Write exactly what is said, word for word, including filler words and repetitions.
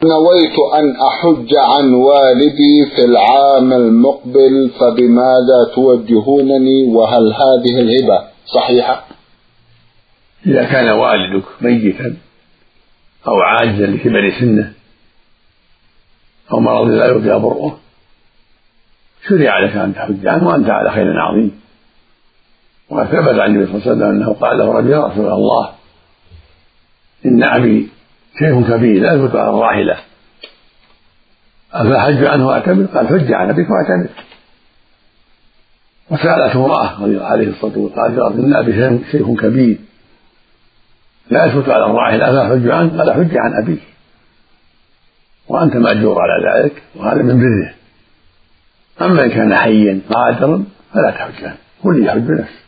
نويت أن أحج عن والدي في العام المقبل، فبماذا توجهونني؟ وهل هذه الهبة صحيحة؟ إذا كان والدك ميتا أو عاجزا لكبر سنه أو مرض لا يرجى برؤه شرع لك أن تحج عنه وأنت على خير عظيم. وثبت عن النبي صلى الله عليه وسلم أنه قال له رجل: يا رسول الله، إن أبي شيخ كبير لا يثبت على الراحلة، أفأحج عنه وأعتمر؟ قال: حج عن أبيك واعتمر. وسألته امرأة عليه الصلاة والسلام قالت: إن أبي شيخ كبير لا يثبت على الراحلة، أفأحج عنه؟ قال: حج عن أبيك وأنت مأجور على ذلك، وهذا من بره. أما إن كان حيا قادرا فلا تحج عنه، كل يحج بنفسه.